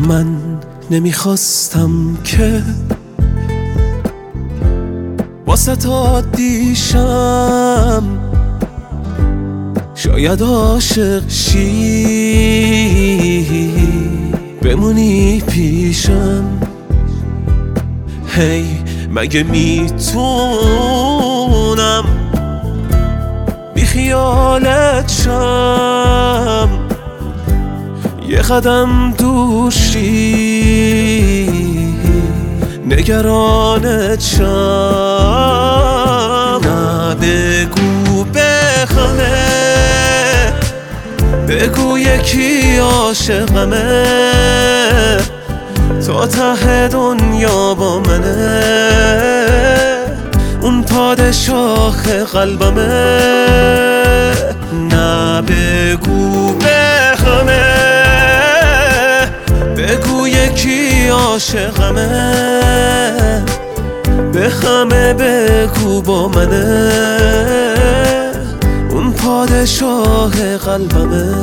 من نمیخواستم که واسه تا دیشم، شاید عاشق شی بمونی پیشم. هی مگه میتونم بی خیالت شم، یه قدم دور شی نگرانت شم. نه بگو بخمه، بگو یکی عاشقمه، تا ته دنیا با منه، اون پادشاه قلبمه. نه بگو بخمه، بگو یکی عاشقمه، بخمه بگو با منه، اون پادشاه قلبمه.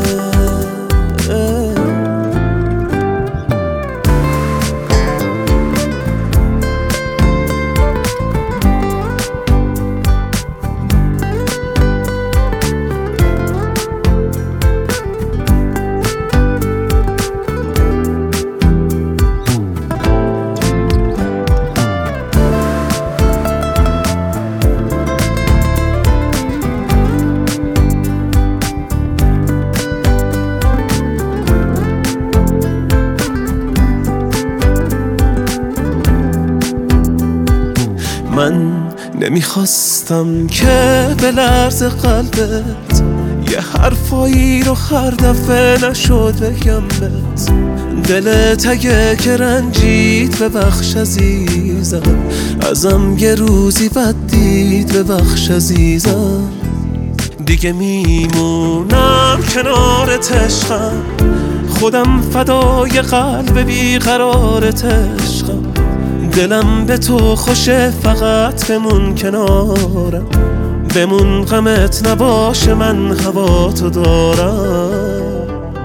من نمیخواستم که به لرز قلبت یه حرفایی رو هر دفعه نشد بگم بهت. دلت اگه که رنجید ببخش عزیزم، ازم یه روزی بد دید ببخش عزیزم. دیگه میمونم کنارت عشقم، خودم فدای قلب بیقرارت عشقم. دلم به تو خوشه فقط بمون کنارم، بمون غمت نباشه من هوا تو دارم.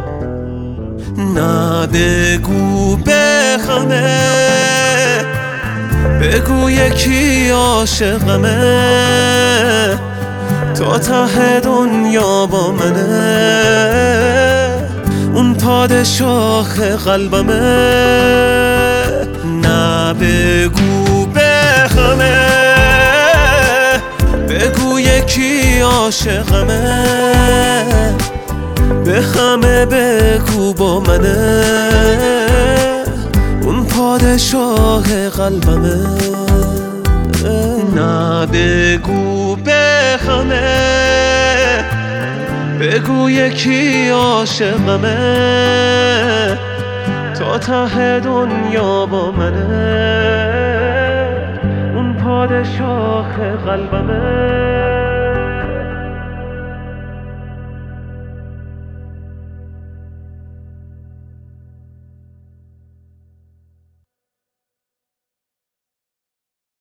نه بگو بخمه، بگو یکی عاشقمه، تا ته دنیا با منه، اون پادشاه قلبمه. نه بگو بخمه، بگو یکی عاشقمه، بخمه بگو با منه، اون پادشاه قلبمه. نه بگو بخمه، بگو یکی عاشقمه، تا ته دنیا با منه، اون پادشاه قلبمه.